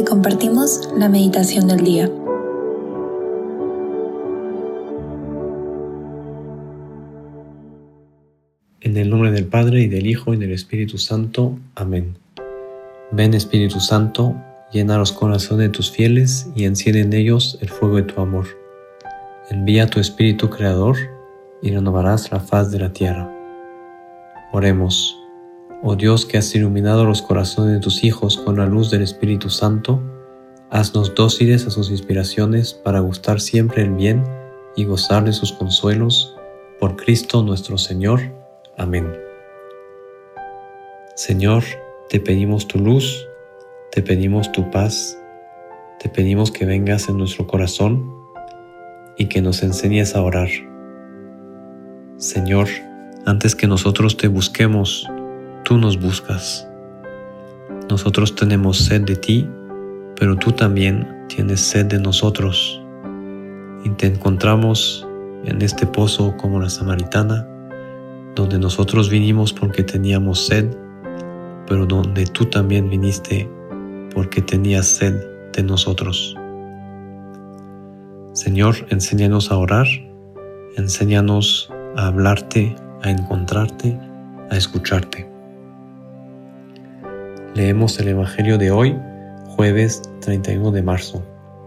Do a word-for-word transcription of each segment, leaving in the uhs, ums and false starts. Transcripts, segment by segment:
te compartimos la meditación del día. En el nombre del Padre, y del Hijo, y del Espíritu Santo. Amén. Ven, Espíritu Santo, llena los corazones de tus fieles y enciende en ellos el fuego de tu amor. Envía tu Espíritu Creador y renovarás la faz de la tierra. Oremos. Oh Dios, que has iluminado los corazones de tus hijos con la luz del Espíritu Santo, haznos dóciles a sus inspiraciones para gustar siempre el bien y gozar de sus consuelos. Por Cristo nuestro Señor. Amén. Señor, te pedimos tu luz, te pedimos tu paz, te pedimos que vengas en nuestro corazón y que nos enseñes a orar. Señor, antes que nosotros te busquemos, tú nos buscas. Nosotros tenemos sed de ti, pero tú también tienes sed de nosotros. Y te encontramos en este pozo como la samaritana, donde nosotros vinimos porque teníamos sed, pero donde tú también viniste porque tenías sed de nosotros. Señor, enséñanos a orar, enséñanos a hablarte, a encontrarte, a escucharte. Leemos el Evangelio de hoy, jueves treinta y uno de marzo.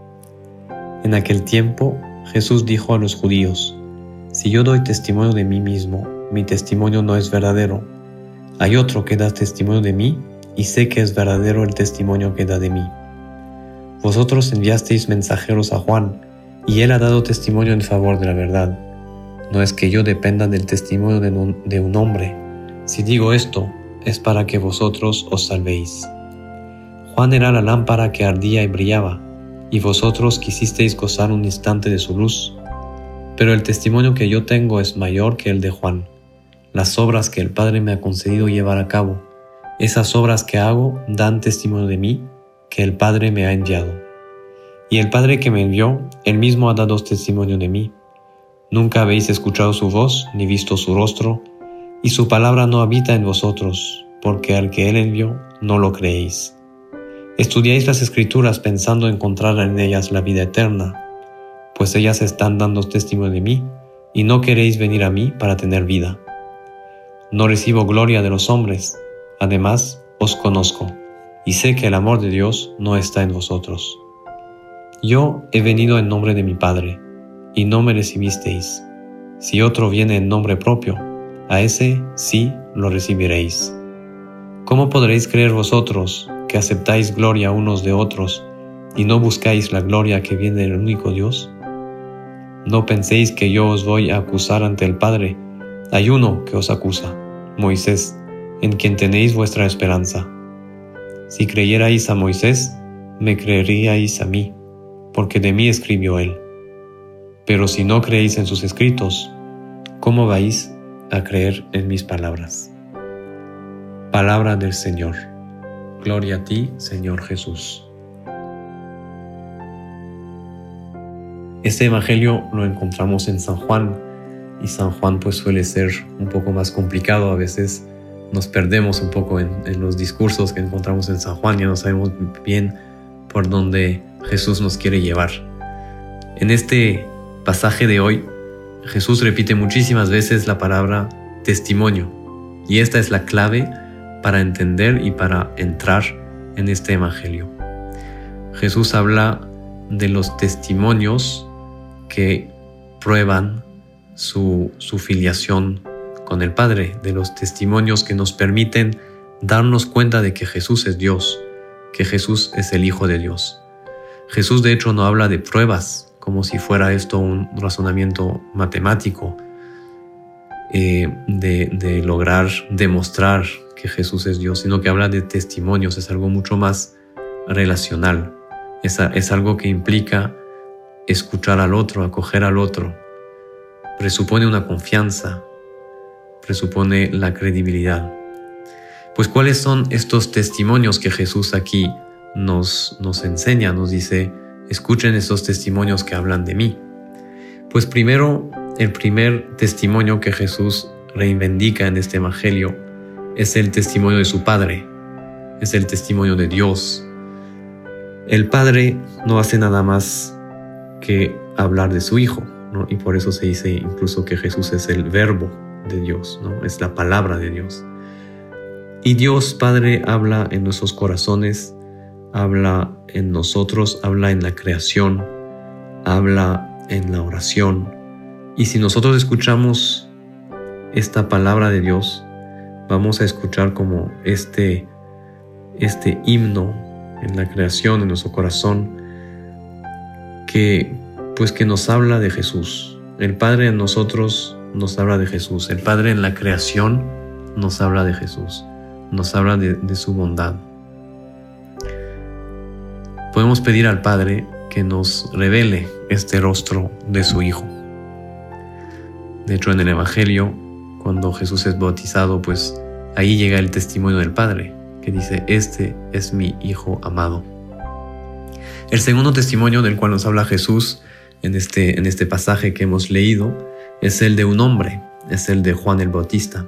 En aquel tiempo, Jesús dijo a los judíos: Si yo doy testimonio de mí mismo, mi testimonio no es verdadero. Hay otro que da testimonio de mí, y sé que es verdadero el testimonio que da de mí. Vosotros enviasteis mensajeros a Juan, y él ha dado testimonio en favor de la verdad. No es que yo dependa del testimonio de un, de un hombre. Si digo esto, es para que vosotros os salvéis. Juan era la lámpara que ardía y brillaba, y vosotros quisisteis gozar un instante de su luz. Pero el testimonio que yo tengo es mayor que el de Juan. Las obras que el Padre me ha concedido llevar a cabo, esas obras que hago dan testimonio de mí, que el Padre me ha enviado. Y el Padre que me envió, él mismo ha dado testimonio de mí. Nunca habéis escuchado su voz, ni visto su rostro, y su palabra no habita en vosotros, porque al que él envió no lo creéis. Estudiáis las Escrituras pensando encontrar en ellas la vida eterna, pues ellas están dando testimonio de mí, y no queréis venir a mí para tener vida. No recibo gloria de los hombres, además os conozco, y sé que el amor de Dios no está en vosotros. Yo he venido en nombre de mi Padre, y no me recibisteis. Si otro viene en nombre propio, a ese sí lo recibiréis. ¿Cómo podréis creer vosotros que aceptáis gloria unos de otros y no buscáis la gloria que viene del único Dios? No penséis que yo os voy a acusar ante el Padre. Hay uno que os acusa, Moisés, en quien tenéis vuestra esperanza. Si creyerais a Moisés, me creeríais a mí, porque de mí escribió él. Pero si no creéis en sus escritos, ¿cómo vais a creer en mis palabras? Palabra del Señor. Gloria a ti, Señor Jesús. Este evangelio lo encontramos en San Juan, y San Juan pues suele ser un poco más complicado. A veces nos perdemos un poco en, en los discursos que encontramos en San Juan, ya no sabemos bien por dónde Jesús nos quiere llevar. En este pasaje de hoy, Jesús repite muchísimas veces la palabra testimonio, y esta es la clave para entender y para entrar en este evangelio. Jesús habla de los testimonios que prueban su, su filiación con el Padre, de los testimonios que nos permiten darnos cuenta de que Jesús es Dios, que Jesús es el Hijo de Dios. Jesús de hecho no habla de pruebas, como si fuera esto un razonamiento matemático, eh, de, de lograr demostrar que Jesús es Dios, sino que habla de testimonios. Es algo mucho más relacional, es, es algo que implica escuchar al otro, acoger al otro, presupone una confianza, presupone la credibilidad. Pues ¿cuáles son estos testimonios que Jesús aquí nos, nos enseña? Nos dice: escuchen estos testimonios que hablan de mí. Pues primero, el primer testimonio que Jesús reivindica en este evangelio es el testimonio de su Padre, es el testimonio de Dios. El Padre no hace nada más que hablar de su Hijo, ¿no? Y por eso se dice incluso que Jesús es el verbo de Dios, ¿no? Es la palabra de Dios. Y Dios Padre habla en nuestros corazones, habla en nosotros, habla en la creación, habla en la oración. Y si nosotros escuchamos esta palabra de Dios, vamos a escuchar como este, este himno en la creación, en nuestro corazón, que, pues que nos habla de Jesús. El Padre en nosotros nos habla de Jesús. El Padre en la creación nos habla de Jesús. Nos habla de, de su bondad. Podemos pedir al Padre que nos revele este rostro de su Hijo. De hecho, en el Evangelio, cuando Jesús es bautizado, pues ahí llega el testimonio del Padre, que dice: este es mi Hijo amado. El segundo testimonio del cual nos habla Jesús en este, en este pasaje que hemos leído es el de un hombre, es el de Juan el Bautista.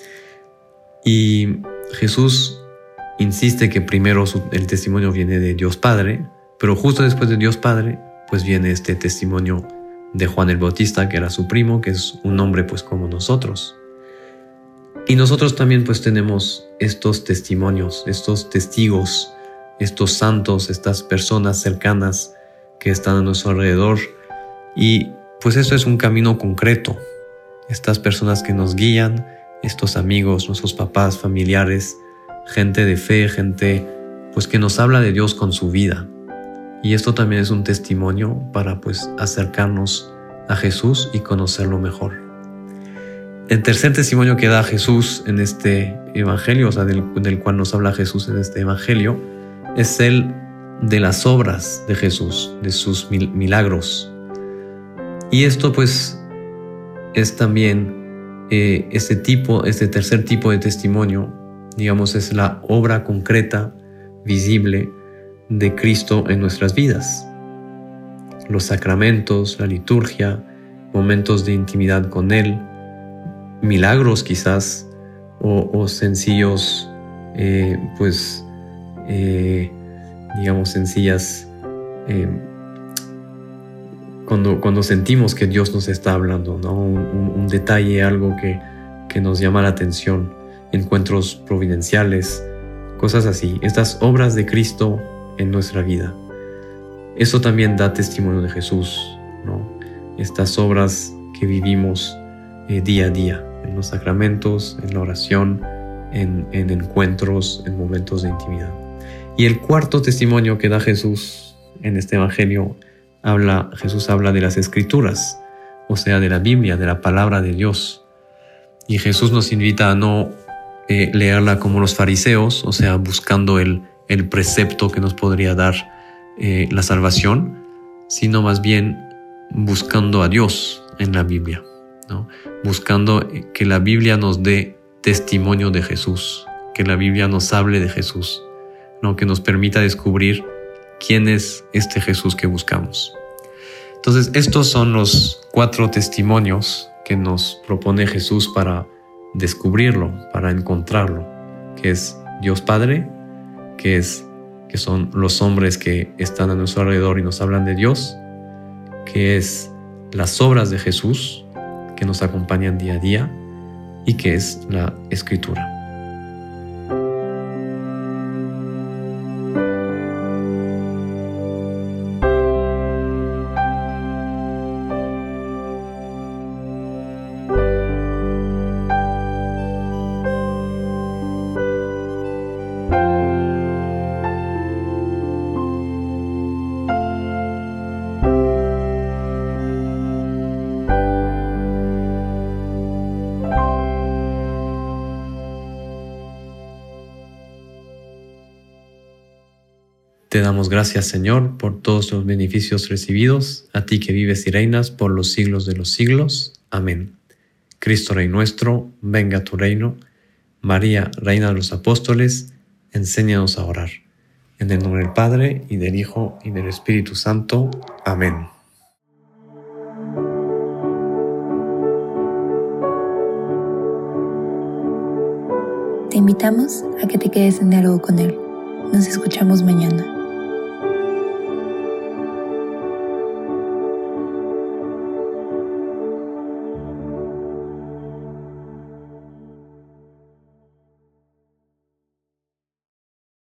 Y Jesús insiste que primero su, el testimonio viene de Dios Padre, pero justo después de Dios Padre, pues viene este testimonio de Juan el Bautista, que era su primo, que es un hombre pues como nosotros. Y nosotros también pues tenemos estos testimonios, estos testigos, estos santos, estas personas cercanas que están a nuestro alrededor. Y pues esto es un camino concreto. Estas personas que nos guían, estos amigos, nuestros papás, familiares, gente de fe, gente pues que nos habla de Dios con su vida. Y esto también es un testimonio para pues acercarnos a Jesús y conocerlo mejor. El tercer testimonio que da Jesús en este evangelio, o sea, del, del cual nos habla Jesús en este evangelio, es el de las obras de Jesús, de sus mil, milagros. Y esto pues es también eh, este tipo, este tercer tipo de testimonio, digamos, es la obra concreta, visible de Cristo en nuestras vidas. Los sacramentos, la liturgia, momentos de intimidad con Él, milagros quizás, o, o sencillos, eh, pues, eh, digamos, sencillas, eh, cuando, cuando sentimos que Dios nos está hablando, ¿no? Un, un, un detalle, algo que, que nos llama la atención, encuentros providenciales, cosas así, estas obras de Cristo en nuestra vida. Eso también da testimonio de Jesús, ¿no? Estas obras que vivimos eh, día a día, en los sacramentos, en la oración, en, en encuentros, en momentos de intimidad. Y el cuarto testimonio que da Jesús en este evangelio, habla, Jesús habla de las Escrituras, o sea, de la Biblia, de la palabra de Dios. Y Jesús nos invita a no eh, leerla como los fariseos, o sea, buscando el, el precepto que nos podría dar eh, la salvación, sino más bien buscando a Dios en la Biblia, ¿no? Buscando que la Biblia nos dé testimonio de Jesús, que la Biblia nos hable de Jesús, ¿no? Que nos permita descubrir quién es este Jesús que buscamos. Entonces, estos son los cuatro testimonios que nos propone Jesús para descubrirlo, para encontrarlo, que es Dios Padre, que, es, que son los hombres que están a nuestro alrededor y nos hablan de Dios, que es las obras de Jesús que nos acompañan día a día y que es la Escritura. Te damos gracias, Señor, por todos los beneficios recibidos, a ti que vives y reinas por los siglos de los siglos. Amén. Cristo Rey nuestro, venga a tu reino. María, Reina de los Apóstoles, enséñanos a orar. En el nombre del Padre, y del Hijo, y del Espíritu Santo. Amén. Te invitamos a que te quedes en diálogo con Él. Nos escuchamos mañana.